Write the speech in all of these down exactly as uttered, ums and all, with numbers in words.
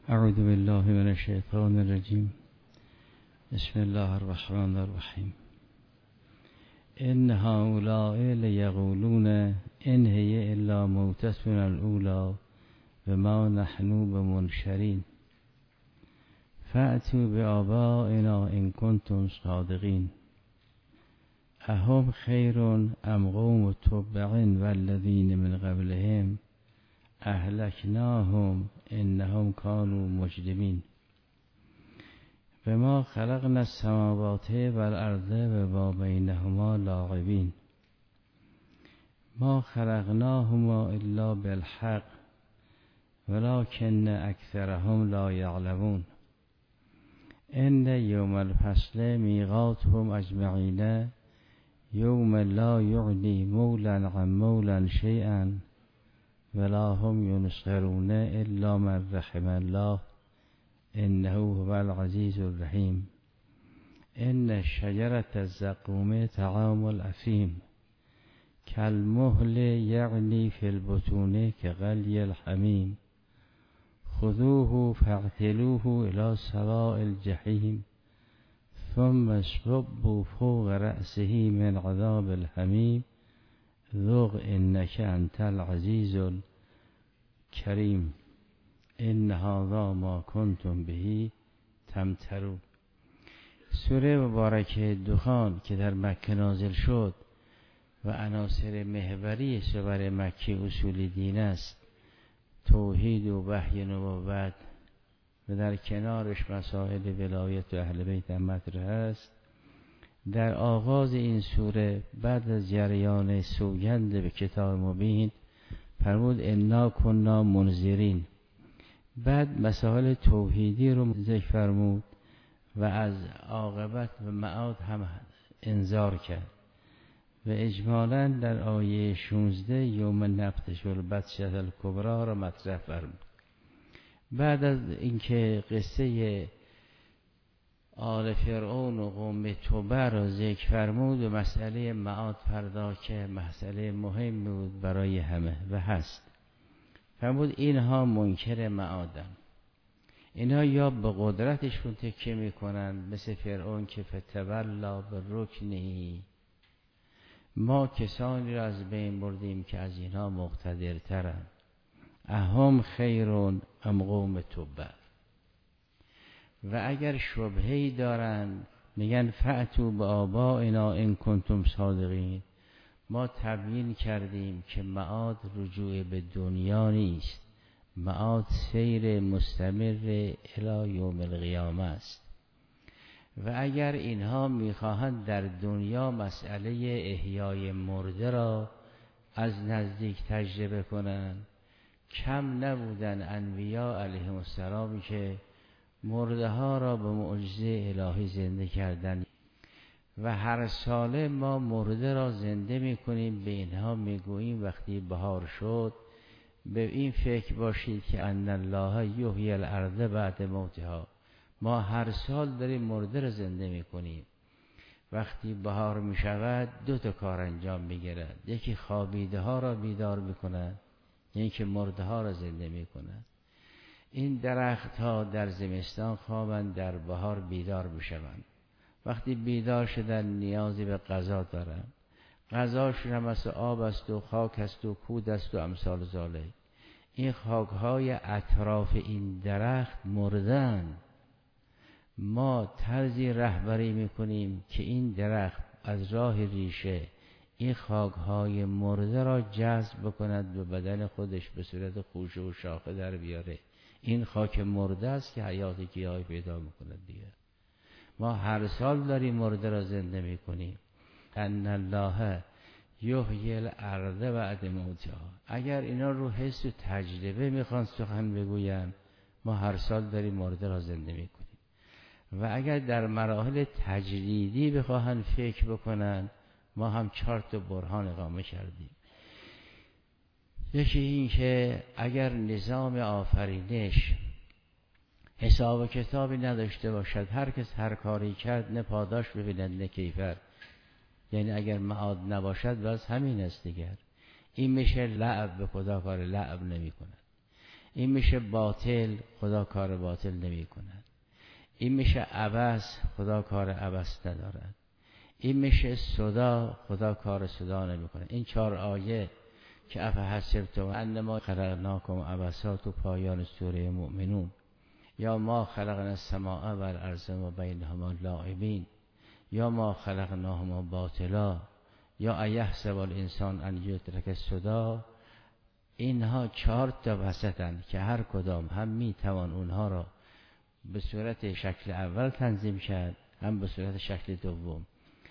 اعوذ بالله من الشیطان الرجیم. بسم الله الرحمن الرحیم. ان هؤلاء لیقولون ان هی الا موتتنا الاولی و ما نحن بمنشرین فأتوا بآبائنا ان کنتم صادقین اهم خیر ام قوم تبع والذین من قبلهم اهلکناهم انهم كانوا مجرمین و ما خلقنا السماوات والارض و ما بینهما لاعبین ما خلقناهما الا بالحق ولكن اکثرهم لا یعلمون ان یوم الفصل میقاتهم اجمعین یوم لا یغنی مولا عن مولا شیئا ولا هم ینصرون الا من رحم الله انه هو العزیز الرحیم ان شجرة الزقوم طعام الاثیم کالمهل یغلی فی البطون کغلی الحمیم خذوه فاعتلوه الى سواء الجحیم ثم اصبوا فوق رأسه من عذاب الحمیم ذوق انک انت العزیز الکریم ان هذا ما کنتم به تمترون. سوره مبارکه دخان که در مکه نازل شد و عناصر محوری سور مکی اصول دین است، توحید و وحی نبوت و در کنارش مسائل ولایت و اهل بیت هم مطرح است. در آغاز این سوره بعد از جریان سوگند به کتاب مبین فرمود انا کنا منذرین، بعد مسائل توحیدی رو ذکر فرمود و از عاقبت و معاد هم انذار کرد و اجمالاً در آیه شانزده یوم نبطش البطشة الکبری را مطرح فرمود. بعد از اینکه قصه آل فرعون و قوم تبع را ذکر فرمود و مسئله معاد پرداخت که مسئله مهم بود برای همه و هست، فرمود اینها منکر معادن، اینها یا به قدرتشون تکیه میکنن مثل فرعون که فتولا برکنی، ما کسانی را از بین بردیم که از اینها مقتدرترن، اهم خیرون ام قوم تبع. و اگر شبهه‌ای دارن میگن فأتوا بآبائنا ان کنتم صادقین. ما تبیین کردیم که معاد رجوع به دنیا نیست، معاد سیر مستمر الی یوم القیامه است. و اگر اینها میخواهند در دنیا مسئله احیای مرده را از نزدیک تجربه کنند، کم نبودن انبیا علیهم السلام که مرده ها را به معجزه الهی زنده کردن و هر ساله ما مرده را زنده میکنیم. به اینها میگوییم وقتی بهار شد به این فکر باشید که ان الله یحیی الارض بعد موتها، ما هر سال داریم مرده را زنده میکنیم. وقتی بهار میشود دو تا کار انجام میگیرد، یکی خوابیده ها را بیدار میکند، یکی که مرده ها را زنده میکند. این درخت ها در زمستان خوابند، در بهار بیدار بشوند. وقتی بیدار شدن نیازی به غذا دارند، غذاشون هم مثل آب است و خاک است و کود است و امثال ذالک. این خاک های اطراف این درخت مردن، ما طرزی رهبری میکنیم که این درخت از راه ریشه این خاک های مرده را جذب بکند به بدن خودش به صورت خوشه و شاخه در بیاره. این خاک مرده است که حیات گیاهی پیدا میکند دیگه. ما هر سال داریم مرده را زنده میکنیم. ان الله یحیی الارض بعد موتها. اگر اینا رو حس و تجربه میخوان سخن بگویم، ما هر سال داریم مرده را زنده میکنیم. و اگر در مراحل تجریدی بخواهن فکر بکنن، ما هم چهار تا برهان اقامه کردیم. یکی این که اگر نظام آفرینش حساب و کتابی نداشته باشد، هر کس هر کاری کرد نه پاداش ببیند نه کیفر، یعنی اگر معاد نباشد باز همین است دیگر. این میشه لعب به خدا، کار لعب نمی کند. این میشه باطل، خدا کار باطل نمی کند. این میشه عبث، خدا کار عبث ندارد. این میشه صدا، خدا کار صدا نمی کند. این چهار آیه که افحسبتم انما خلقناکم عبثا تو پایان سوره مؤمنون، یا ما خلقنا السماء والارض و بینهما لاعبین، یا ما خلقناهما باطلا، یا ایحسب الانسان ان یترک سدی، اینها چهار تا وسطن که هر کدام هم میتوان اونها را به صورت شکل اول تنظیم کرد، هم به صورت شکل دوم.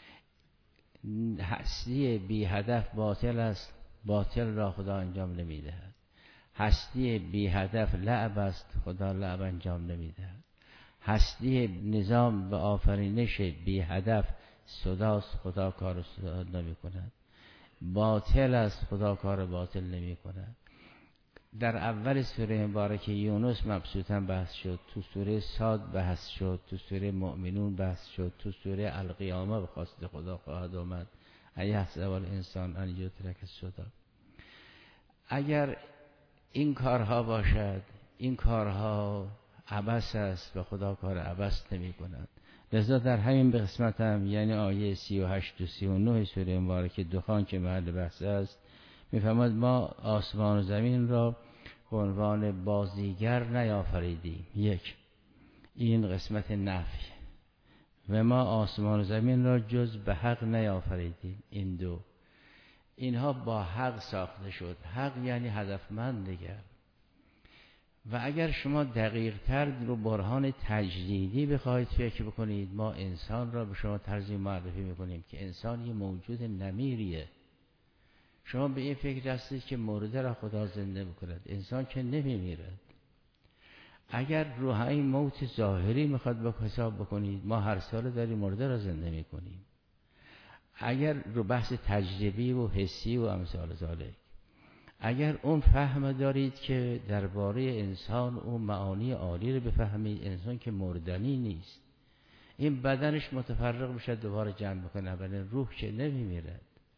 هستی بی هدف باطل است، باطل را خدا انجام نمیدهد. هستی بی هدف لعب است، خدا لعب انجام نمیدهد. هستی نظام به آفرینش بی هدف صداست، خدا کار صدا نمی کند. باطل است، خدا کار باطل نمی کند. در اول سوره مبارکه یونس مبسوطاً بحث شد، تو سوره صاد بحث شد، تو سوره مؤمنون بحث شد، تو سوره القیامه به خواست خدا خواهد آمد ایحسب الانسان ان یترک سدی. اگر این کارها باشد، این کارها عبث است و خدا کار عبث نمی کند. لذا در همین قسمت هم، یعنی آیه سی و هشت و سی و نه سوره مبارکه دخان که محل بحث است، میفهمد ما آسمان و زمین را به عنوان بازیگر نیافریدیم. یک، این قسمت نفی. و ما آسمان و زمین را جز به حق نیافریدیم. این دو، اینها با حق ساخته شد. حق یعنی هدفمند دیگر. و اگر شما دقیق تر رو برهان تجدیدی بخواهید فکر بکنید، ما انسان را به شما طرزی معرفی میکنیم که انسان یه موجود نمیریه. شما به این فکر هستید که مرده را خدا زنده بکند. انسان که نمیمیرد. اگر رو همین موت ظاهری میخواد به حساب بکنید، ما هر سال داریم مرده را زنده میکنیم. اگر رو بحث تجربی و حسی و امثال ذالک، اگر اون فهم دارید که درباره انسان اون معانی عالی رو بفهمید، انسان که مردنی نیست، این بدنش متفرق میشه دوباره جمع بکنه، ولی روح که نمیمیرد.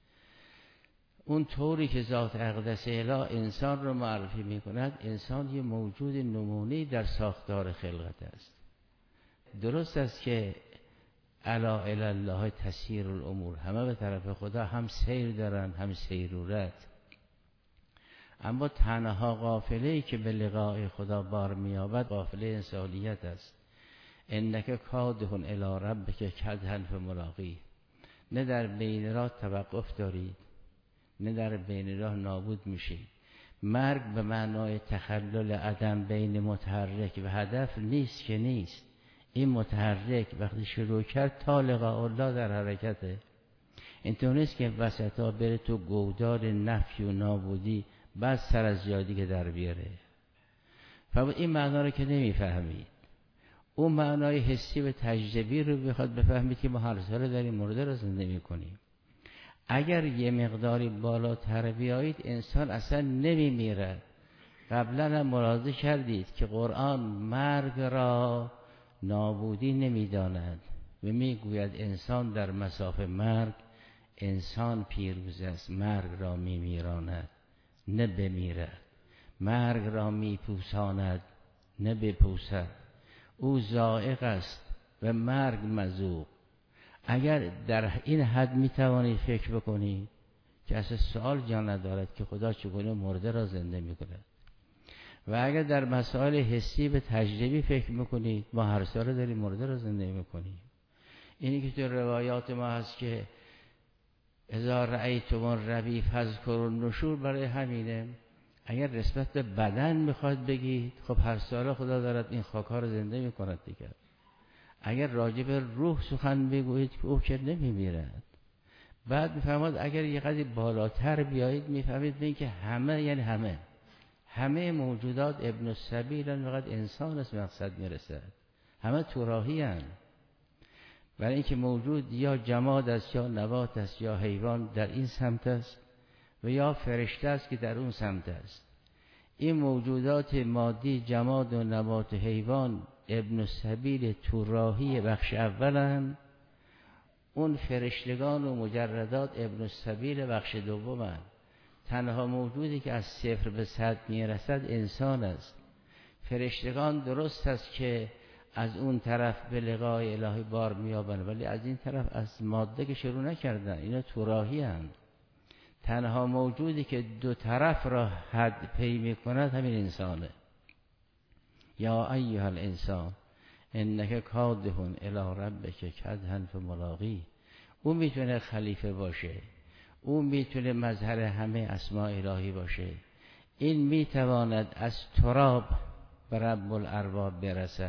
اون طوری که ذات اقدس اله انسان رو معرفی میکند، انسان یه موجود نمونه‌ای در ساختار خلقت است. درست است که الا الی الله تسیر الامور، همه به طرف خدا هم سیر دارن هم سیرورت. اما تنها قافله‌ای که به لقاء خدا بار می‌یابد قافله انسانیت است. انک کادحون الی ربک کدحا فملاقیه. نه در بین راه توقف دارید، نه در بین راه نابود میشید. مرگ به معنای تخلل عدم بین متحرک و هدف نیست که نیست. این متحرک وقتی شروع کرد تا لقاء الله در حرکته. اینطور نیست که وسطا بره تو گودال نفی و نابودی بعد سر از زیادی که در بیاره. فقط این معنا رو که نمیفهمید، اون معنای حسی و تجربی رو بخواد بفهمید که ما هر سال داریم مرده رو زنده میکنیم. اگر یه مقداری بالاتر بیایید، انسان اصلا نمیمیرد. قبلا هم ملاحظه کردید که قرآن مرگ را نابودی نمیداند و میگوید انسان در مصاف مرگ انسان پیروز است. مرگ را میمیراند نه بمیرد، مرگ را میپوساند نه بپوسد. او ذائق است و مرگ مذوق. اگر در این حد میتوانید فکر بکنید که اصلا سوال جا ندارد که خدا چگونه مرده را زنده میکند. و اگر در مسائل حسی به تجربی فکر میکنید، ما هر سال داریم مرده را زنده میکنیم. اینی که تو روایات ما هست که اذا رأیتم الربی فاذکروا النشور، برای همینه. اگر نسبت به بدن میخواد بگید، خب هر سال خدا دارد این خاک‌ها رو زنده میکند دیگر. اگر راجع به روح سخن بگویید که او که نمیمیرد. بعد میفهمید اگر یه قدری بالاتر بیایید، میفهمید این که همه، یعنی همه همه موجودات ابن السبیل، فقط انسان است مقصد میرسد. همه تو راهی هستند. برای اینکه موجود یا جماد است یا نبات است یا حیوان در این سمت است و یا فرشته است که در اون سمت است. این موجودات مادی، جماد و نبات و حیوان ابن السبیل تو راهی بخش اولن. اون فرشتگان و مجردات ابن السبیل بخش دومن. تنها موجودی که از صفر به صد میرسد انسان است. فرشتگان درست است که از اون طرف به لقای الهی بار میابند، ولی از این طرف از ماده که شروع نکردن، اینا تو راهی هستند. تنها موجودی که دو طرف را حد پی میکند همین انسانه. یا ایها الانسان انک کادح الی ربک کدحا فملاقیه. اون میتونه خلیفه باشه، اون میتونه مظهر همه اسماء الهی باشه، این میتواند از تراب به رب الارباب برسد.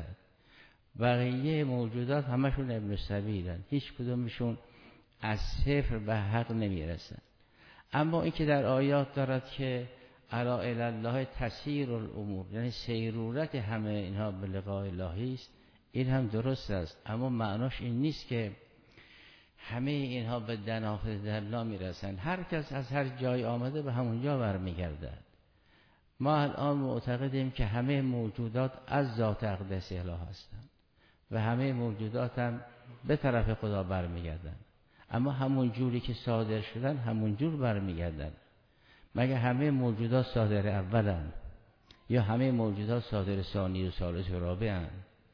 بقیه موجودات همشون ابن السبیلن، هیچ کدومشون از صفر به حق نمیرسن. اما این که در آیات دارد که الا الی الله تسیر الامور، یعنی سیرورت همه اینها به لقاء الهی است، این هم درست است، اما معناش این نیست که همه اینها به دنافذ الله میرسن. هر کس از هر جای آمده به همون جا برمیگردد. ما الان معتقدیم که همه موجودات از ذات اقدس اله هستند و همه موجودات هم به طرف خدا برمیگردن، اما همون جوری که صادر شدن همون جور برمیگردن. مگه همه موجودات صادر اولن؟ یا همه موجودات صادر ثانی و ثالث و رابعن؟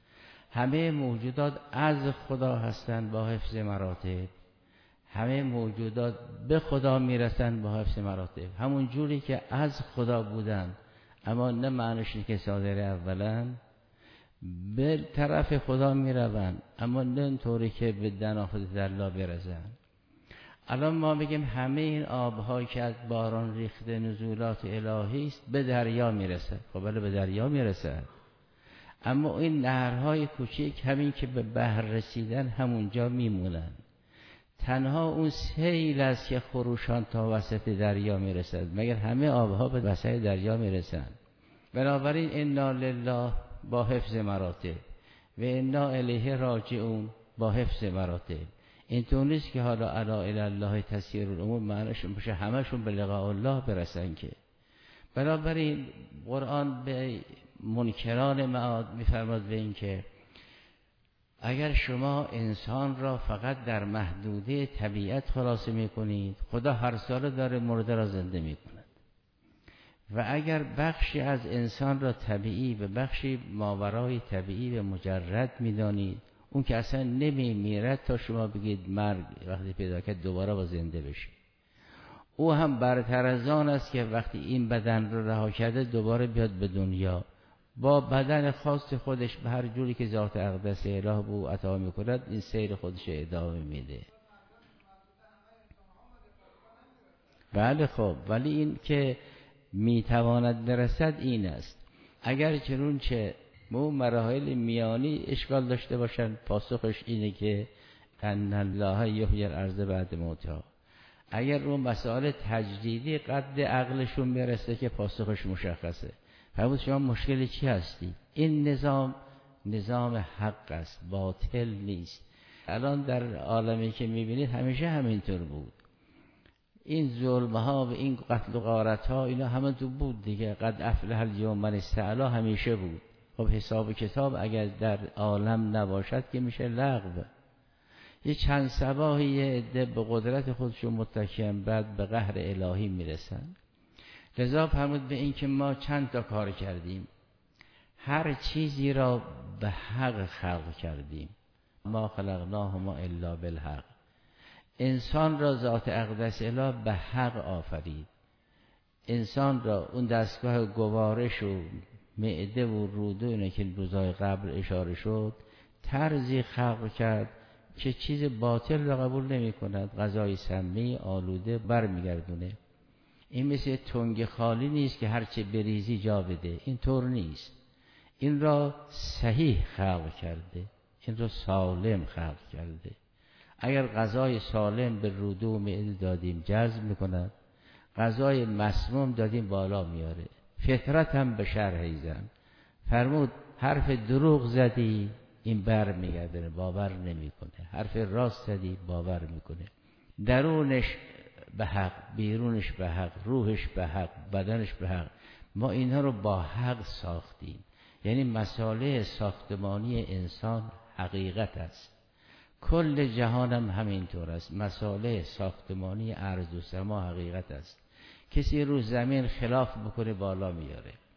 همه موجودات از خدا هستند با حفظ مراتب، همه موجودات به خدا میرسند با حفظ مراتب، همون جوری که از خدا بودن، اما نه معنیش اینه که صادر اولن، به طرف خدا میروند، اما نه اینطوری که به دنافذ الله برسن. الان ما بگیم همه این آب‌هایی که از باران ریخته نزولات الهی است به دریا میرسد. خب بله به دریا میرسد، اما این نهرهای کوچیک همین که به بحر رسیدن همونجا میمونن. تنها اون سیل است که خروشان تا وسط دریا میرسد، مگر همه آبها به وسط دریا میرسن. بنابراین انا لله با حفظ مراتب و انا الیه راجعون با حفظ مراتب. اینطور نیست که حالا الا الی الله تسیر الامور معنیش باشه همشون به لقاء الله برسن که. بنابراین قرآن به منکران معاد میفرماد به این که اگر شما انسان را فقط در محدوده طبیعت خلاصه میکنید، خدا هر ساله داره مرده را زنده میکند، و اگر بخشی از انسان را طبیعی و بخشی ماورای طبیعی و مجرد میدانید، اون که اصلا نمیمیرد تا شما بگید مرگ وقتی پیدا کرد دوباره با زنده بشه. او هم برتر از آن است که وقتی این بدن رو رها کرده دوباره بیاد به دنیا با بدن خاص خودش به هر جوری که ذات اقدس اله بو عطا میکند این سیر خودش ادامه میده. بله خب، ولی این که میتواند برسد این است. اگر چنونچه مو مراحل میانی اشکال داشته باشن، پاسخش اینه که ان الله یحیی الارض بعد موتها. اگر رو مسائل تجدیدی قد عقلشون برسه که پاسخش مشخصه. فرمود شما مشکل چی هستی؟ این نظام نظام حق است، باطل نیست. الان در عالمی که میبینید همیشه همینطور بود. این ظلم ها و این قتل و غارت ها اینا همه تو بود دیگه. قد افلح الیوم من استعلی همیشه بود. خب حساب کتاب اگر در عالم نباشد که میشه لغو. یه چند صباحی یه عده به قدرت خودشون متکیان بعد به قهر الهی میرسن. لذا فرمود به این که ما چند تا کار کردیم، هر چیزی را به حق خلق کردیم. ما خلقناهما الا بالحق. انسان را ذات اقدس اله به حق آفرید. انسان را اون دستگاه گوارش و معده و روده اینه که روزای قبل اشاره شد طرزی خلق کرد که چیز باطل را قبول نمی کند. غذای سمی آلوده بر میگردونه. این مثل تنگ خالی نیست که هرچه بریزی جا بده، این طور نیست. این را صحیح خلق کرده، این را سالم خلق کرده. اگر غذای سالم به روده و معده دادیم جذب میکند، غذای مسموم دادیم بالا میاره. فطرت هم به شرح زن فرمود حرف دروغ زدی این بر میگردونه، باور نمیکنه. حرف راست زدی باور میکنه. درونش به حق، بیرونش به حق، روحش به حق، بدنش به حق. ما اینها رو با حق ساختیم. یعنی مساله ساختمانی انسان حقیقت است. کل جهانم همینطور است. مساله ساختمانی ارض و سما حقیقت است. کسی رو زمین خلاف بکنه بالا میاره،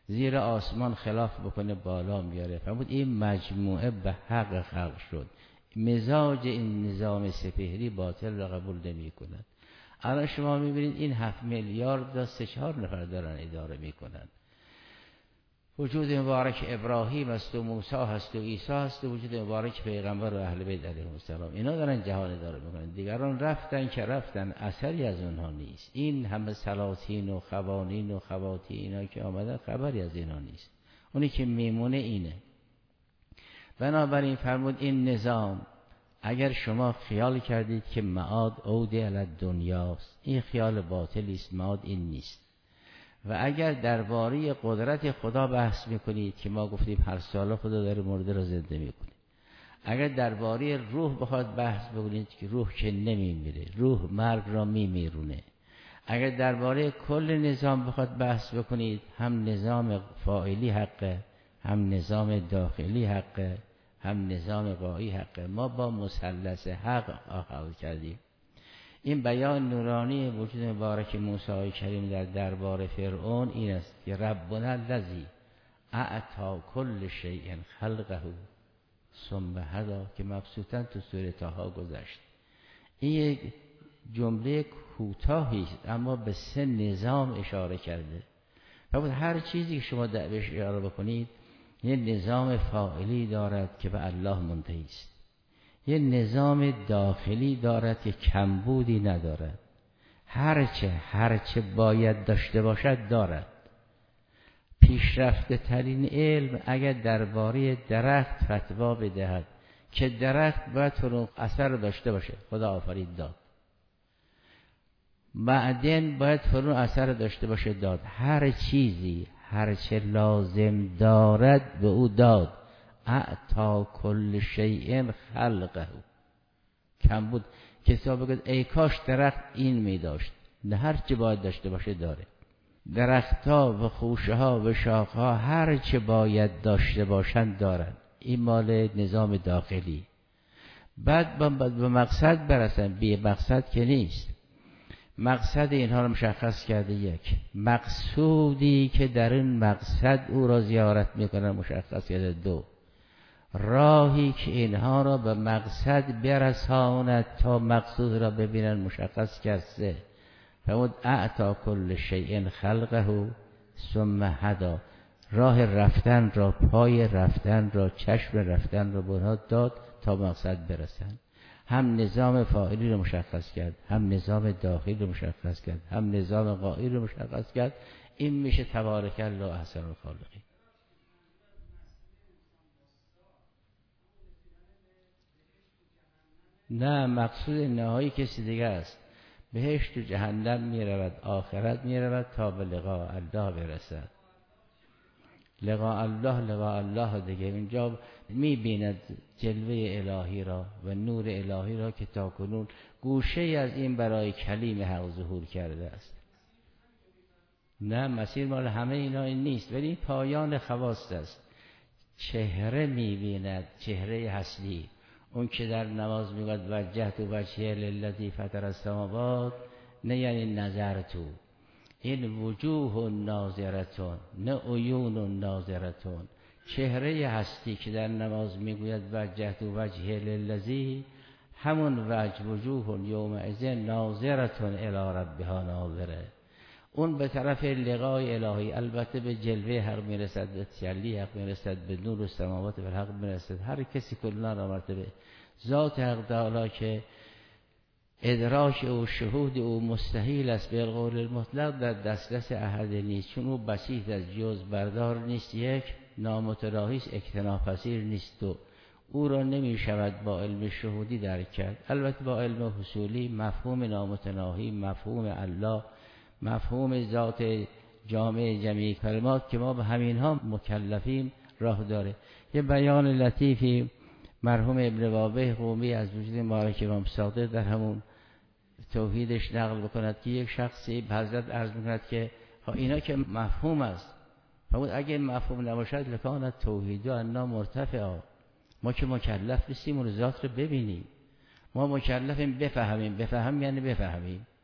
زیر آسمان خلاف بکنه بالا میاره. فرمود این مجموعه به حق خلق شد، مزاج این نظام سپهری باطل را قبول نمی کند. الان شما میبینید این هفت میلیارد تا سه چهار نفر دارن اداره میکنن. وجود مبارک ابراهیم است و موسی هست و عیسی هست و وجود مبارک پیغمبر و اهل بیت علیهم السلام، اینا دارن جهان اداره میکنن. دیگران رفتن که رفتن، اثری از اونها نیست. این همه سلاطین و قوانین و خواتین اینا که آمدن خبری از اینا نیست. اونی که میمونه اینه. بنابراین فرمود این نظام اگر شما خیال کردید که معاد عود الی دنیاست، این خیال باطلی است. معاد این نیست. و اگر درباره قدرت خدا بحث میکنید که ما گفتیم هر ساله خدا داره مرده را زنده میکنه، اگر درباره روح بخواد بحث بکنید که روح که نمیمیره، روح مرگ را میمیرونه، اگر درباره کل نظام بخواد بحث بکنید، هم نظام فاعلی حقه، هم نظام داخلی حقه، هم نظام غایی حقه. ما با مثلث حق آخذ کردیم. این بیان نورانی وجود مبارک موسی کریم در دربار فرعون این است که ربنا الذی اعطی کل شیء خلقه ثم هدی، که مبسوطاً تو سوره طه گذشت. این یک جمله کوتاهی است اما به سه نظام اشاره کرده. فرمود هر چیزی که شما بهش اشاره بکنید یه نظام فاعلی دارد که به الله منتهی است، یه نظام داخلی دارد که کمبودی ندارد، هرچه هرچه باید داشته باشد دارد. پیشرفته ترین علم اگر درباره درخت فتوا بدهد که درخت باید فروغ اثر داشته باشه، خدا آفرید داد. معدن باید فروغ اثر داشته باشه، داد. هر چیزی هرچه لازم دارد به او داد. اعطا کل شیء خلقه. کم بود کتاب بگید ای کاش درخت این می داشت. نه، هر چی باید داشته باشه داره. درختها و خوشه ها و شاخه ها هر چی باید داشته باشند دارند. این مال نظام داخلی. بعد به مقصد برسن، بی مقصد که نیست. مقصد اینها رو مشخص کرده. یک مقصودی که در این مقصد او را زیارت میکنن مشخص کرده. دو راهی که اینها را به مقصد برساند تا مقصود را ببینن مشخص کرد. سه فرمود اعطا کل شیء خلقه ثم هدی، راه رفتن را، پای رفتن را، چشم رفتن را به داد تا مقصد برسن. هم نظام فاعلی رو مشخص کرد، هم نظام داخلی رو مشخص کرد، هم نظام غایی رو مشخص کرد. این میشه تبارک الله احسن الخالقین. نه، مقصود نهایی کسی دیگه است. بهشت و جهنم میرود، آخرت میرود تا به لقاء الله برسد. لقاء الله لقاء الله دیگه. اینجا میبیند جلوه الهی را و نور الهی را که تا کنون گوشه از این برای کلیم حق ظهور کرده است. نه، مسیر مال همه اینا این نیست، ولی پایان خواص است. چهره میبیند، چهره هستی. اون که در نماز میگوید وجهت وجهی للذی فطر السماوات، نه یعنی نظر تو، این وجوه ناظرتون، نه عیون ناظرتون. چهره هستی که در نماز میگوید وجهت وجهی للذی، همون وجه وجوه یومئذ ناظرتون الی ربها ناظره. اون به طرف لقای الهی، البته به جلوه حق میرسد، به تجلی حق میرسد، به نور السماوات و الحق میرسد. هر کسی کلا را مرتبه ذات حق تعالی که ادراک او شهود او مستحیل است به قول المطلق در دسترس احد نیست، چون او بسیط از جز بردار نیست. یک نامتناهی است، اکتناف پذیر نیست. دو او را نمی شود با علم شهودی درک کرد. البته با علم حصولی مفهوم نامتناهی، مفهوم الله، مفهوم ذات جامع جمیع کلمات که ما به همین ها مکلفیم راه داره. یه بیان لطیفی مرحوم ابن وابه قومی از وجود مبارک امام صادق در همون توحیدش نقل بکند که یک شخصی به حضرت عرض میکند که اینا که مفهوم است، فرمود اگه مفهوم نباشد لکان توحید و انا مرتفعا، ما که مکلف نیستیم اون ذات رو ببینیم، ما مکلفیم بفهمیم. بفهم یعنی بفهمیم.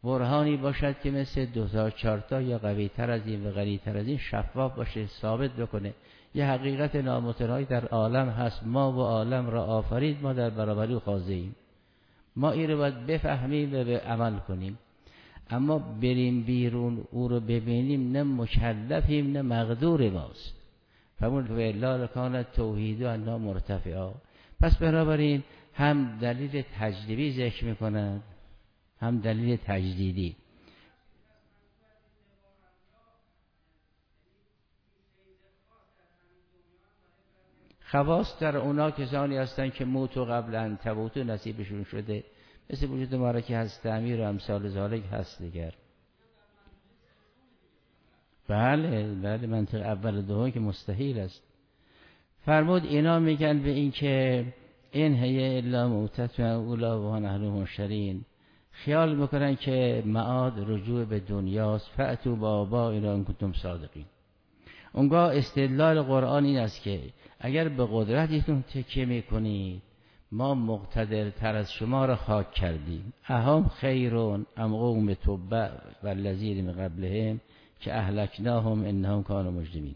برهانی باشد که مثل دو تا چهار تا یا قوی تر از این و غنی تر از این شفاف باشه، ثابت بکنه یه حقیقت نامتناهی در عالم هست، ما و عالم را آفرید، ما در برابر او خاضعیم، ما این رو باید بفهمیم و به عمل کنیم. اما بریم بیرون او رو ببینیم نه مکلفیم نه مقدور ماست. فرمود و الا کان توحید و انا مرتفعا. پس بنابراین هم دلیل تجدیدی ذکر میکنند هم دلیل تجدیدی. خواص در اونا کسانی هستند که موت و قبل ان تموتوا نصیبشون شده، مثل وجود ما را که هست تعمیر و امثال ذالک هست دیگر. بله بله منطق اول و دوم که مستحیل است. فرمود اینا میگن به این که این هی الا موتت و اولا و نحن منشرین، خیال میکنن که معاد رجوع به دنیاست. فأتوا بآبائنا ان کنتم صادقین. اونگاه استدلال قرآن این است که اگر به قدرتتون تکیه میکنید ما مقتدر تر از شما را خاک کردیم. اهم خیرون ام قوم تبع والذین من قبلهم که اهلکناهم انهم کانوا مجرمین.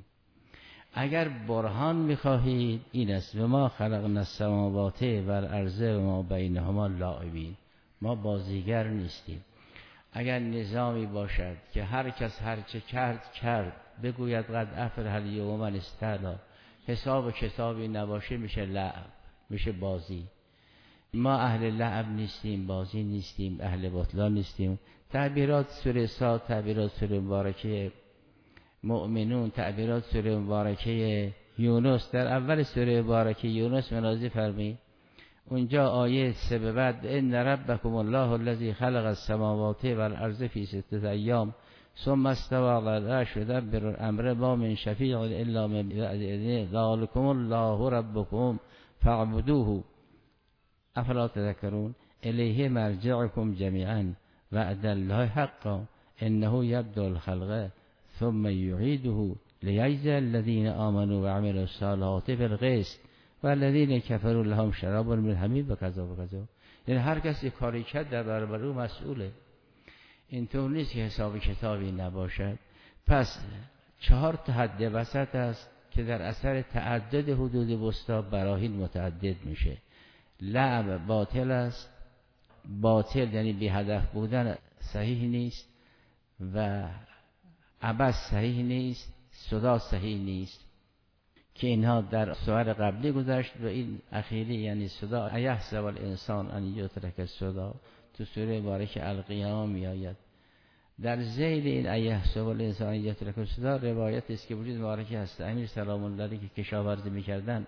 اگر برهان میخواهید این است و ما خلقنا السماوات والارض و ما بینهما لاعبین، ما بازیگر نیستیم. اگر نظامی باشد که هر کس هر چه کرد کرد بگوید قد افلح الیوم من استعلا، حساب و کتابی نباشه میشه لعب، میشه بازی. ما اهل لعب نیستیم، بازی نیستیم، اهل بطلان نیستیم. تعبیرات سوره صاد، تعبیرات سوره مبارکه مؤمنون، تعبیرات سوره مبارکه یونس، در اول سوره مبارکه یونس منازی فرمی اونجا آیه سه به بعد ان ربکم الله الذی خلق السماوات والارض فی سته ایام ثم استوى علی العرش یدبر الامر ما من شفیع الا من بعد اذنه ذلکم الله ربکم فاعبدوه افلا تذکرون الیه مرجعکم جمیعا وعد الله حقا انه یبدأ الخلق ثم یعیده لیجزی الذین آمنوا وعملوا الصالحات بالقسط والذین کفروا لهم شراب من حمیم و کذا و کذا. یعنی هر کسی کاری کرد در برابر او مسئوله. اینطور نیست که حساب کتابی نباشد. پس چهار تا حد وسط است که در اثر تعدد حدود وسطا براهین متعدد میشه. لعب باطل است، باطل یعنی بی هدف بودن صحیح نیست و عبث صحیح نیست، صدا صحیح نیست که اینها در سوال قبلی گذشت و این اخیری یعنی صدا. ایحسب الانسان ان یترک الصدا تو سوره مبارکه القیامه می آید. در ذیل این ایحسب الانسان ان یترک الصدا روایت است که وجود مبارکه هست امیر سلام الله علیه که کشاورزی میکردن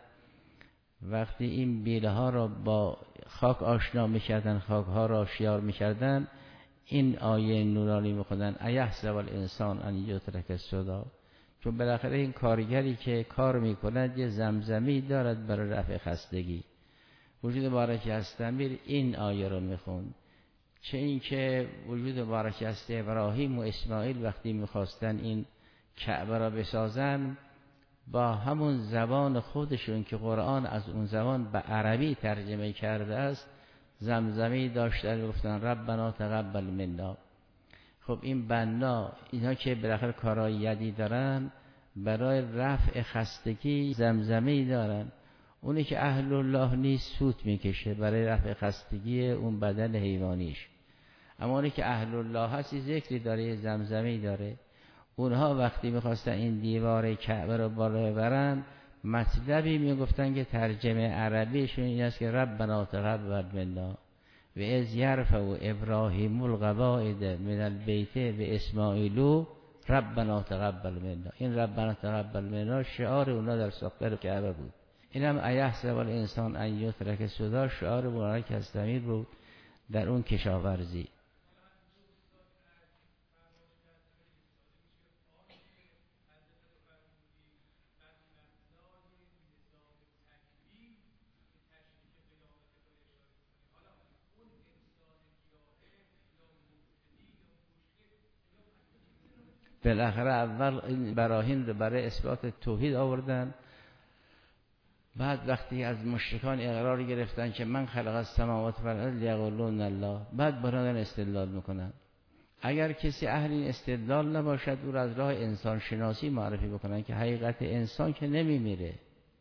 وقتی این بیله ها را با خاک آشنا میکردن، خاک ها را شیار میکردن، این آیه نورانی میخوندن ایحسب الانسان ان یترک الصدا، چون بالاخره این کارگری که کار میکند یه زمزمی دارد برای رفع خستگی. وجود مبارک هست امیر این آیه رو میخوند. چه این که وجود مبارک هست ابراهیم و اسماعیل وقتی میخواستن این کعبه را بسازن با همون زبان خودشون که قرآن از اون زبان به عربی ترجمه کرده است زمزمی داشتن، گفتن ربنا تقبل منا. خب این بنا اینا که بالاخره کارای یدی دارن برای رفع خستگی زمزمی دارن، اونی که اهل الله نیست سوت میکشه برای رفع خستگی اون بدن حیوانیش، اما اونی که اهل الله هستی ذکری داره زمزمی داره. اونها وقتی میخواستن این دیوار کعبه رو بالا ببرن مطلبی میگفتن که ترجمه عربیشون این است که ربنا تقبل منا و از یرفع ابراهیم القواعد من البیت و اسماعیل ربنا تقبل منا. این ربنا تقبل منا شعار اونا در ساختن کعبه بود. اینم ایحسب الانسان ان یترک الصدا شعار مبارک از امیر بود در اون کشاورزی. بالاخره اول این براهین رو برای اثبات توحید آوردن، بعد وقتی از مشرکان اقرار گرفتن که من خلق السماوات والارض یقولون الله، بعد برادن استدلال میکنن. اگر کسی اهل این استدلال نباشد او را از راه انسان شناسی معرفی بکنن که حقیقت انسان که نمیمیره،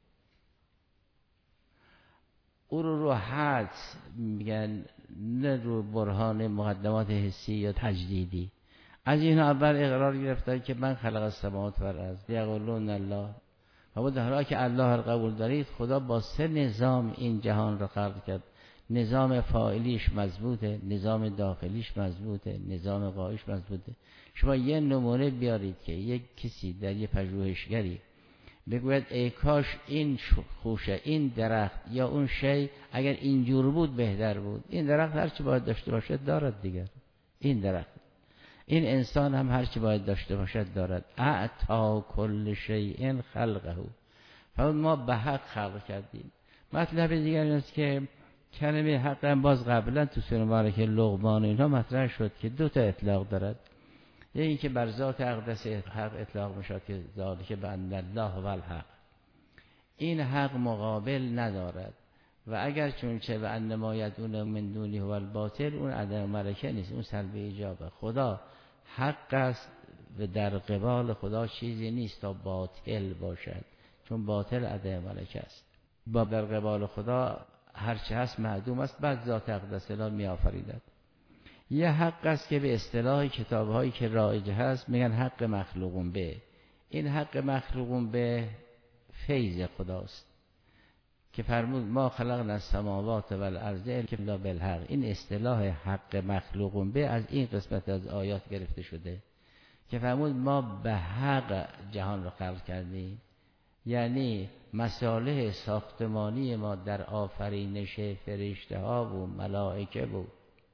او رو رو حدس میگن، نه رو برهان مقدمات حسی یا تجدیدی. از این اول اقرار گرفتن که من خلق السماوات و الارض یقولون الله، و در حالی که الله را قبول دارید، خدا با سه نظام این جهان را خلق کرد. نظام فاعلیش مضبوطه، نظام داخلیش مضبوطه، نظام غایش مضبوطه. شما یه نمونه بیارید که یک کسی در یه پژوهشگری بگوید ای کاش این خوشه، این درخت یا اون شی اگر اینجور بود بهتر بود. این درخت هرچی باید داشته باشد دارد دیگر. این درخت، این انسان هم هرچی باید داشته باشد دارد. اعطا کل شیء خلقه. فقط ما به حق خلق کردیم. مطلب دیگر این است که کلمه حق هم باز قبلا تو سوره مبارکه لقمان اینها مطرح شد که دو تا اطلاق دارد. یکی این که بر ذات اقدس حق اطلاق میشد که ذالک بأن الله هو الحق، این حق مقابل ندارد. و اگر چون چه و ان ما یدعون من دونه هو الباطل، اون عدم ملکه نیست، اون سلب ایجابه. خدا حق است و در قبال خدا چیزی نیست تا باطل باشد، چون باطل عدم ملکه است. با در قبال خدا هرچه هست معدوم است، بعد ذات اقدس الا می آفریدد. یه حق است که به اصطلاح کتاب‌هایی که رایج هست میگن حق مخلوقون به. این حق مخلوقون به فیض خداست که فرمود ما خلقنا السماوات و الارض الا بالحق. این اصطلاح حق مخلوقون به از این قسمت از آیات گرفته شده که فرمود ما به حق جهان را خلق کردیم، یعنی مصالح ساختمانی ما در آفرینش فرشته ها و ملائکه و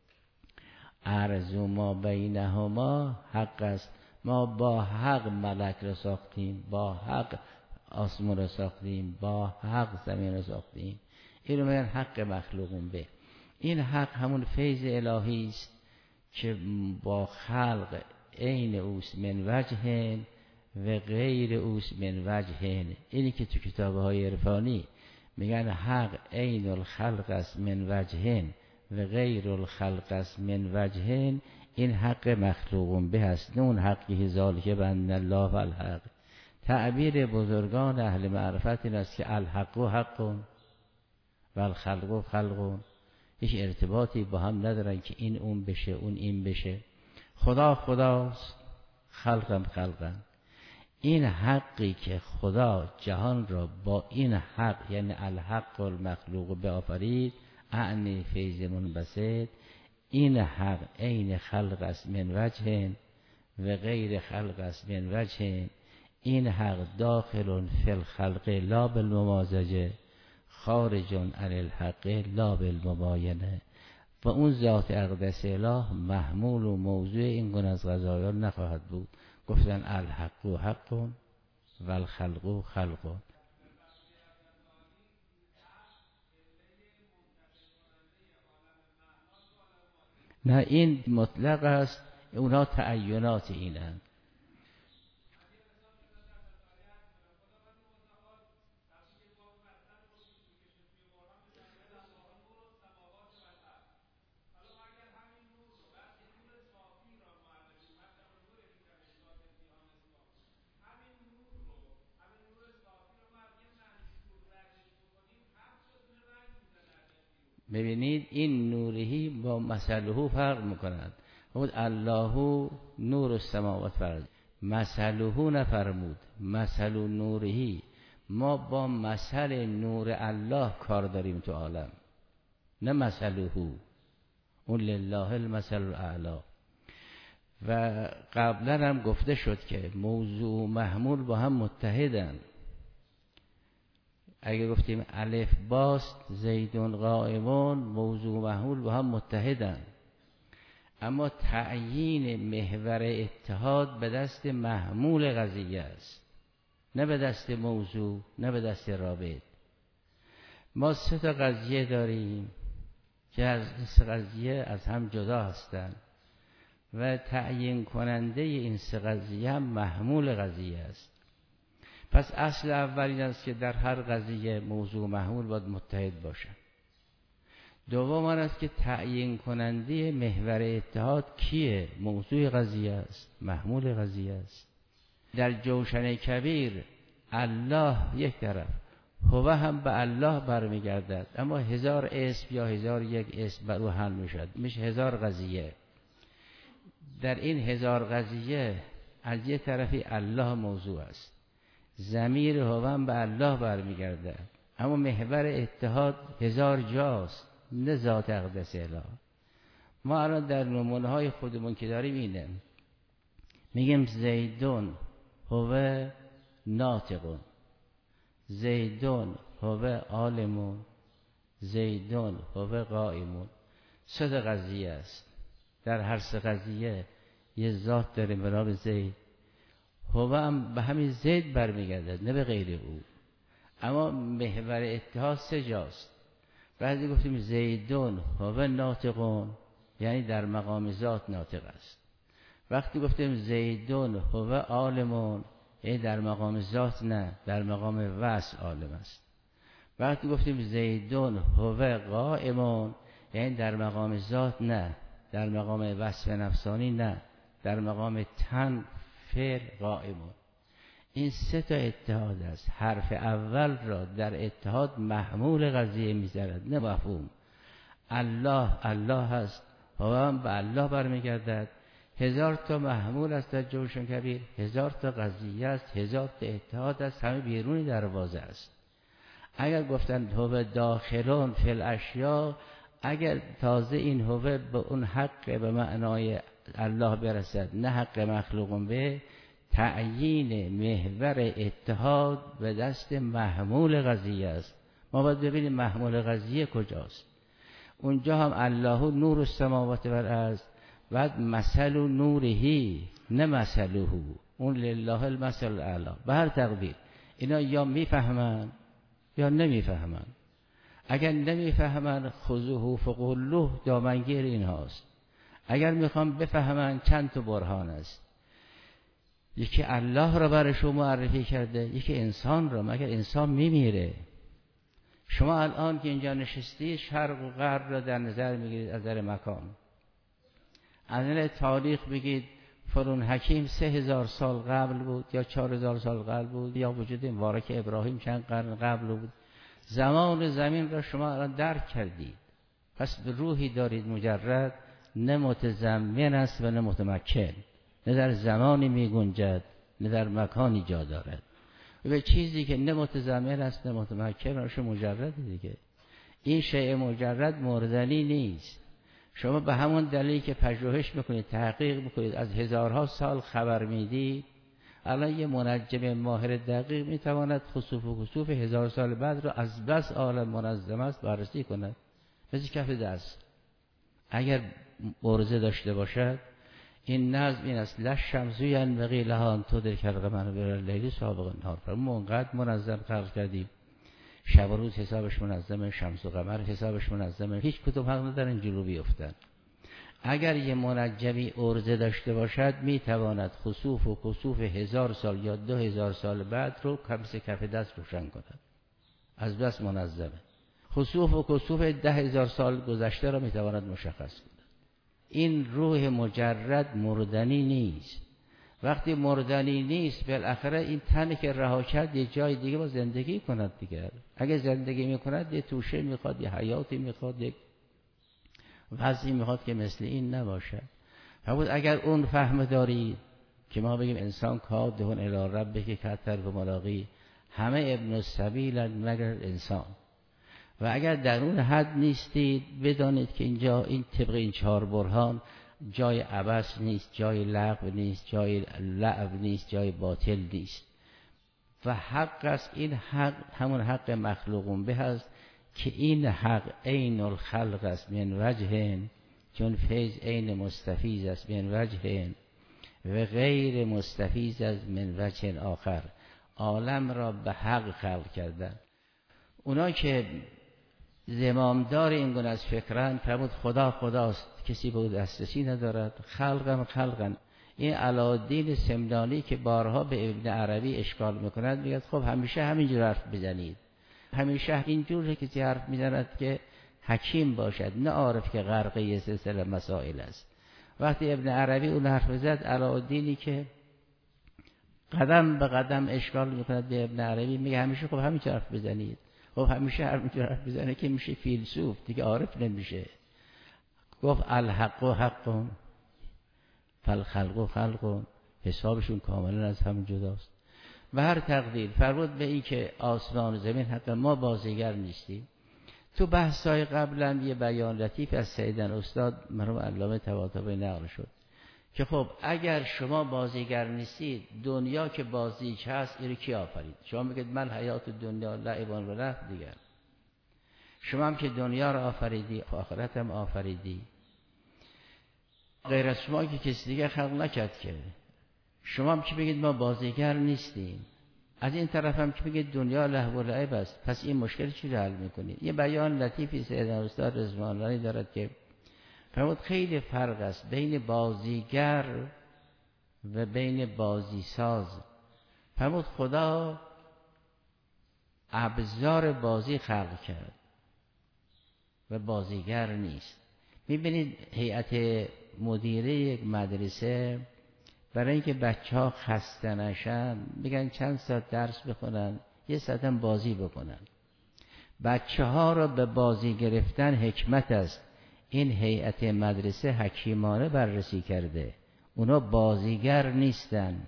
عرض و ما بینهما حق است. ما با حق ملک را ساختیم، با حق آسمان را ساختیم، با حق زمین را ساختیم. این رو میگن حق مخلوقون به. این حق همون فیض الهی است که با خلق عین اوست من وجهن و غیر اوست من وجهن. اینی که تو کتاب‌های عرفانی میگن حق عین الخلق است من وجهن و غیر الخلق است من وجهن، این حق مخلوقون به هست، نه اون حقی ذالک بأن الله الحق. تعبیر بزرگان اهل معرفت این است که الحق و حق و الخلق و خلق هیچ ارتباطی با هم ندارن که این اون بشه اون این بشه. خدا خداست، خلقم خلقم. این حقی که خدا جهان را با این حق یعنی الحق المخلوق بیافرید، اعنی فیض منبسط، این حق عین خلق است من وجه و غیر خلق است من وجه. این حق داخل فی الخلق لا بالممازجه، خارج عن الحق لا بالمباینه. و اون ذات اقدس اله محمول و موضوع این گونه از قضایا نخواهد بود. گفتن الحق و حق و الخلق و خلق. نه این مطلق است، اونها تعینات اینند. ببینید این نورهی با مثله فرق میکنند. خود الله نور السماوات و الارض، مثله نفرمود، مثل نورهی. ما با مثل نور الله کار داریم تو عالم، نه مثله. اون لله المثل الاعلی. و قبلا هم گفته شد که موضوع و محمول با هم متحدن. اگه گفتیم الف باست زیدون قائمون، موضوع و محمول با هم متحدن، اما تعیین محور اتحاد به دست محمول قضیه است، نه به دست موضوع، نه به دست رابط. ما سه تا قضیه داریم که از سه قضیه از هم جدا هستند و تعیین کننده این سه قضیه هم محمول قضیه است. پس اصل اول این است که در هر قضیه موضوع و محمول باید متحد باشن. دوم آن است که تعیین کننده محور اتحاد کیه؟ موضوع قضیه است، محمول قضیه است. در جوشن کبیر الله یک طرف، هو هم به الله برمیگردد، اما هزار اسم یا هزار یک اسم بر او حل میشد، میشه هزار قضیه. در این هزار قضیه از یک طرفی الله موضوع است، ضمیر هو هم به الله برمیگردد، اما محور اتحاد هزار جاست، نه ذات اقدس اله. ما الان در نمونه های خودمون که داریم اینه، میگیم زیدون هو ناطقون، زیدون هو عالمون، زیدون هو قائمون. سه تا قضیه است، در هر سه قضیه یه ذات داره به نام زید، هو هم به همین زید برمیگرده نه به غیر او، اما محور اتحاد سه جاست. بعضی گفتیم زیدون هو ناطقون، یعنی در مقام ذات ناطق است. وقتی گفتیم زیدون هو عالمون، یعنی در مقام ذات نه، در مقام وصف عالم است. وقتی گفتیم زیدون هو قائمون، یعنی در مقام ذات نه، در مقام وصف نفسانی نه، در مقام تن فعل قائمون. این سه تا اتحاد است. حرف اول را در اتحاد محمول قضیه می‌ذارد نه مفهوم. الله الله هست، هو هم به الله برمیگردد. هزار تا محمول است در جوشن کبیر، هزار تا قضیه است، هزار تا اتحاد است، همه بیرونی دروازه است. اگر گفتن هو داخلون فی الاشیاء، اگر تازه این هو به اون حق به معنای الله برسد نه حق مخلوقون به، تعیین محور اتحاد به دست محمول قضیه است. ما باید ببینیم محمول قضیه کجاست. اونجا هم الله نور السماوات و الارض، بعد مثل نورهی نه مثله، اون لله المثل الاعلی. به هر تقدیر اینا یا میفهمن یا نمیفهمن. اگر نمیفهمن خذوه فغلوه، دامنگیر این هاست. اگر میخوام بفهمن چند تا برهان است. یکی الله را برای شما معرفی کرده، یکی انسان را. مگر انسان میمیره؟ شما الان که اینجا نشستید شرق و غرب را در نظر میگیرید از نظر مکان. از نظر تاریخ بگید فرعون حکیم سه هزار سال قبل بود یا چهار هزار سال قبل بود، یا وجود مبارک ابراهیم چند قرن قبل بود. زمان زمین را شما الان درک کردید، پس به روحی دارید مجرد، نه متضمن است و نه متمکن، نه در زمانی می گنجد نه در مکانی جا دارد. و به چیزی که نه متضمن است نه متمکن است مجرد دیگه. این شیء مجرد مردنی نیست. شما به همون دلیلی که پژوهش میکنید، تحقیق میکنید، از هزارها سال خبر میدید، الان یه منجم ماهر دقیق میتواند خسوف و کسوف هزار سال بعد رو از بس عالم منظم است بررسی کند مثل کف دست. اگر عرضه داشته باشد، این نظم این است: لش شمسوی انبغی لهان تو در کرق من بر لیلی سابق نهار. فرمون اونقدر منظم خلق کردیم، شب و روز حسابش منظمه، شمس و قمر حسابش منظمه، هیچ کدوم حق ندارن جلو بیفتن. اگر یه منجمی عرضه داشته باشد، میتواند خسوف و کسوف هزار سال یا دو هزار سال بعد رو کمس کف دست روشن کند، از بس منظمه. خسوف و کسوف ده هزار سال گذشته را میتواند مشخص کند. این روح مجرد مردنی نیست. وقتی مردنی نیست، بالاخره این تنی که رها کرد یه جای دیگه با زندگی کند دیگر. اگه زندگی میکند یه توشه میخواد، یه حیاتی میخواد، یک وضعی میخواد که مثل این نباشه. فرمود اگر اون فهم دارید که ما بگیم انسان کادهون الی ربه که کتر و ملاقی، همه ابن السبیل مگر انسان. و اگر در اون حد نیستید، بدانید که اینجا این طبق این چهار برهان جای عبث نیست، جای لغو نیست، جای لعب نیست، جای باطل نیست. و حق است. این حق همون حق مخلوقون به هست که این حق عین الخلق است من وجه، چون فیض عین مستفیض است من وجه و غیر مستفیض است من وجه آخر. عالم را به حق خلق کردن. اونا که زمامدار این گونه از فکران، فرمود خدا خداست، کسی به دسترسی ندارد، خلقم خلقن. این علاءالدین سمنانی که بارها به ابن عربی اشکال میکند، میگه خب همیشه همینجور حرف بزنید، همیشه اینجور که حرف میزند که حکیم باشد، نه عارف که غرق یه سلسله مسائل است. وقتی ابن عربی اون حرف زد، علاءالدینی که قدم به قدم اشکال میکند به ابن عربی، میگه همیشه خب همین حرف بزنید. خب همیشه همین حرف بزنه که میشه فیلسوف دیگه، عارف نمیشه. گفت الحق و حق فالخلق و خلق، حسابشون کاملا از هم جداست. و هر تقدیر فرمود به این که آسمان و زمین حق، ما بازیگر نیستیم. تو بحث‌های قبلا یه بیان لطیف از سیدن استاد مرحوم علامه طباطبایی نقل شد که خب اگر شما بازیگر نیستید، دنیا که بازیچ هست اینو کی آفرید؟ شما میگید من حیات دنیا لعب و لهو دیگر، شما هم که دنیا رو آفریدی، آخرت هم آفریدی، غیر از شما که کسی دیگه خلق نکرد که. شما هم که بگید ما بازیگر نیستیم، از این طرف هم که بگید دنیا لهو و لعب است، پس این مشکل چی رو حل میکنید؟ یه بیان لطیفی سیدنا استاد رضوان الله دارد که فرمود خیلی فرق است بین بازیگر و بین بازی ساز. فرمود خدا ابزار بازی خلق کرد و بازیگر نیست. میبینید هیئت مدیره یک مدرسه برای اینکه بچه ها خسته نشن میگن چند ساعت درس بخونن، یه ساعت هم بازی بکنن. بچه ها را به بازی گرفتن حکمت است. این هیئت مدرسه حکیمانه بررسی کرده، اونا بازیگر نیستن.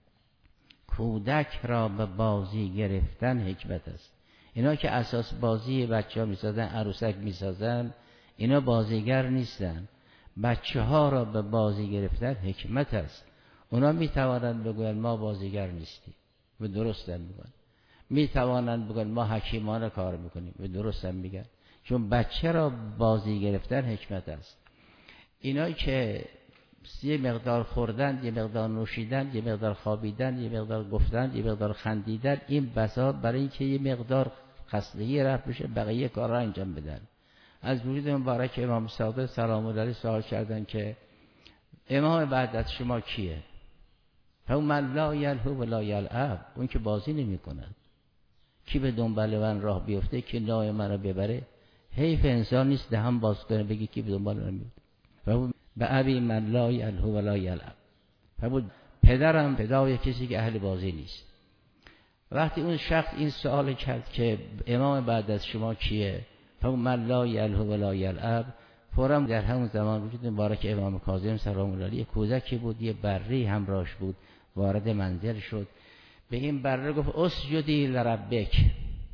کودک را به بازی گرفتن حکمت است. اینا که اساس بازی بچه ها میسازن، عروسک میسازن، اینا بازیگر نیستن. بچه ها را به بازی گرفتن حکمت است. اونا میتوانند بگوین ما بازیگر نیستیم و درستن میگن، میتوانند بگن ما حکیمانه کار میکنیم و درستن میگن، چون بچه را بازی گرفتن حکمت است. اینایی که یه مقدار خوردن، یه مقدار نوشیدن، یه مقدار خوابیدن، یه مقدار گفتن، یه مقدار خندیدن، این بسا برای اینکه یه مقدار خستگی رفت بشه بقیه کار را انجام بدن. از وجود مبارک امام صادق سلام الله علیه سوال کردن که امام بعد از شما کیه؟ همون من لا یلهو و لا یلعب، اون که بازی نمی کند. کی به دنبال من راه بیفته که نای من رو ببره؟ حیف انسان نیست دهن باز کنه بگی کی به دنبال من بیفته. همون به ابی من لا یلهو و لا یلعب. همون پدرم پدر کسی که اهل بازی نیست. وقتی اون شخص این سوال کرد که امام بعد از شما کیه؟ همون من لا یلهو و لا یلعب، فوراً در همون زمان وجود مبارک امام کاظم سلام الله علیه کودکی بود، یه بره همراهش بود، وارد منزل شد، به این بره گفت اسجدی لربک.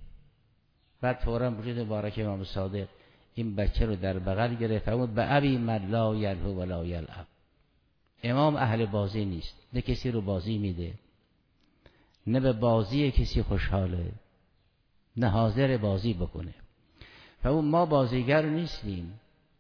بعد فوراً وجود مبارک امام صادق این بچه رو در بغل گرفت، فرمود به ابی من لا یلهو و لا یلعب. امام اهل بازی نیست، نه کسی رو بازی میده، نه به بازی کسی خوشحاله، نه حاضر بازی بکنه. فرمود ما بازیگر نیستیم.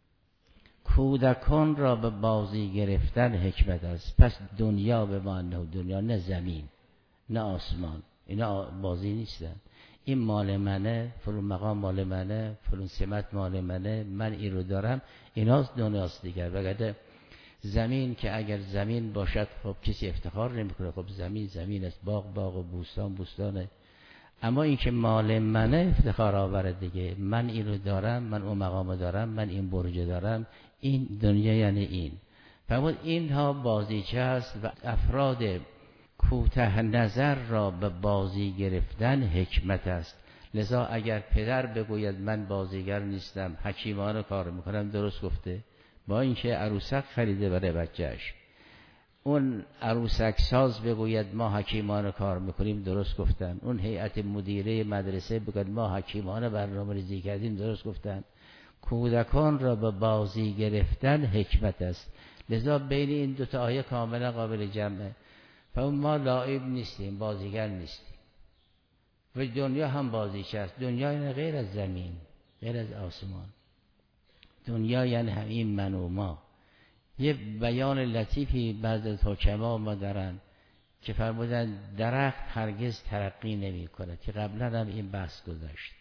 کودکان را به بازی گرفتن حکمت است. پس دنیا به معنی دنیا، نه زمین نه آسمان، اینا بازی نیستن. این مال منه، فلان مقام مال منه، فلان سمت مال منه، من این رو دارم، ایناست دنیاست دیگر. وگرنه زمین که اگر زمین باشد خب کسی افتخار نمیکنه، خب زمین زمین است، باغ باغ و بوستان بوستانه. اما این که مال منه افتخار آوره دیگه، من این رو دارم، من اون مقام دارم، من این برج دارم، این دنیا یعنی این. فرمود اینها بازیچه است و افراد کوته نظر را به بازی گرفتن حکمت است. لذا اگر پدر بگوید من بازیگر نیستم، حکیمانه کار میکنم، درست گفته. با اینکه عروسک خریده برای بچهش، اون عروسک ساز بگوید ما حکیمانه کار میکنیم، درست گفتن. اون هیئت مدیره مدرسه بگوید ما حکیمانه برنامه ریزی کردیم، درست گفتن. کودکان را به بازی گرفتن حکمت است. لذا بین این دو تا آیه کاملا قابل جمعه. فهم ما لعب نیستیم، بازیگر نیستیم. و دنیا هم بازیچه است. دنیا یعنی غیر از زمین، غیر از آسمان. دنیا یعنی همین من و ما. یه بیان لطیفی بعض از حکما ما دارن که فرمودن درخت هرگز ترقی نمی کند، که قبلا هم این بحث گذاشت.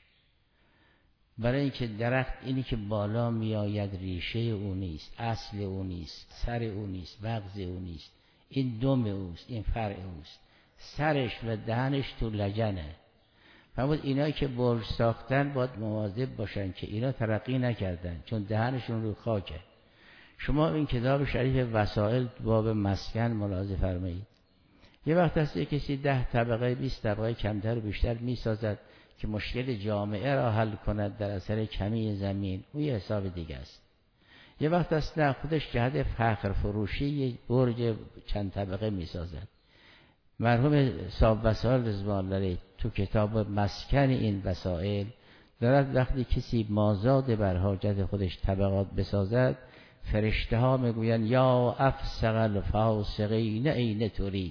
برای اینکه درخت اینی که بالا می آید ریشه او نیست، اصل او نیست، سر او نیست، مغز او نیست، این دم اوست، این فرع اوست، سرش و دهنش تو لجنه. فرمود اینا که برج ساختن باید مواظب باشن که اینا ترقی نکردن، چون دهنشون رو خاکه. شما این کتاب شریف وسائل باب مسکن ملاحظه فرمایید. یه وقت هست کسی ده طبقه بیست طبقه کمتر و بیشتر میسازد که مشکل جامعه را حل کند در اثر کمی زمین، اون یه حساب دیگه است. یه وقت هست نه، خودش جهت فخر فروشی یه برج چند طبقه میسازد. مرحوم صاحب وسائل رضوان الله علیه تو کتاب مسکن این وسائل دارد وقتی کسی مازاد بر حاجت خودش طبقات بسازد، فرشته ها میگوین یا افسق الفاسقین این ترید.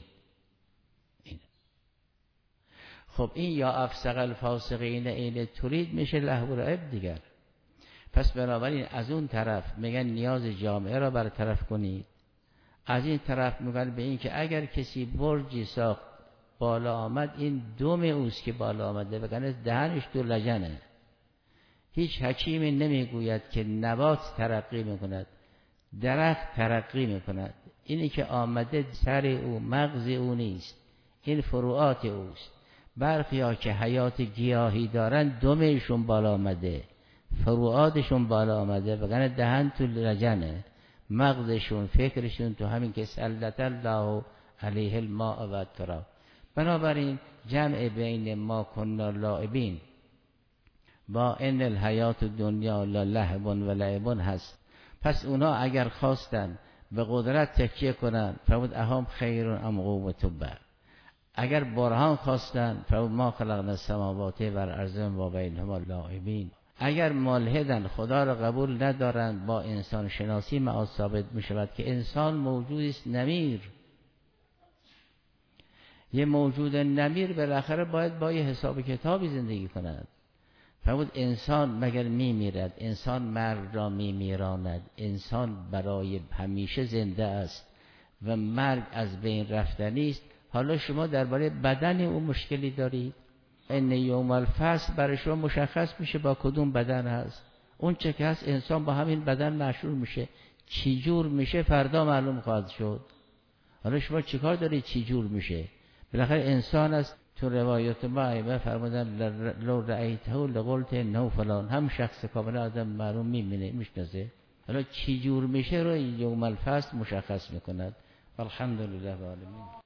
خب این یا افسق الفاسقین این ترید میشه لهو و لعب دیگر. پس بنابراین از اون طرف میگن نیاز جامعه را برطرف کنید، از این طرف میگن به این که اگر کسی برجی ساخت بالا آمد این دوم اوست که بالا آمده، بگن دهنش تو لجنه. هیچ حکیمی نمیگوید که نبات ترقی میکند، درخت ترقی میکند. اینی که آمده سر او مغز او نیست، این فروعات اوست. برخی ها که حیات گیاهی دارن دومشون بالا آمده، فروعاتشون بالا آمده، بگن دهن تو لجنه، مغزشون فکرشون تو همین که سلط الله علیه الماء و التراب. بنابراین جمع بین ما کنا لاعبین با ان الحیات دنیا لا لهو و لعب هست. پس اونا اگر خواستن به قدرت تکیه کنن فرمود اهم خیر ام قوم تبع. اگر برهان خواستن فرمود ما خلقنا السماوات و الارض و بینهما لاعبین. اگر ملحدن خدا را قبول ندارن با انسان شناسی معاد ثابت می شود که انسان موجودی است نمیر. یه موجود نمیر بالاخره باید با یه حساب کتابی زندگی کند. فرمود انسان مگر می میرد؟ انسان مرگ را می میراند. انسان برای همیشه زنده است و مرگ از بین رفتنی است. حالا شما درباره بدن او مشکلی دارید؟ ان یوم الفصل برای شما مشخص میشه با کدوم بدن هست. اون چه که هست انسان با همین بدن مشهور میشه، چی جور میشه فردا معلوم خواهد شد. حالا شما چیکار دارید چی جور میشه؟ بالاخره انسان است. تو روایت ما ائمه فرمودن لو رأیته لقلت انه فلان، هم شخص کاملا آدم معلوم میبینه میشناسه. حالا چی جور میشه رو یوم الفصل مشخص میکند. الحمدلله رب العالمین.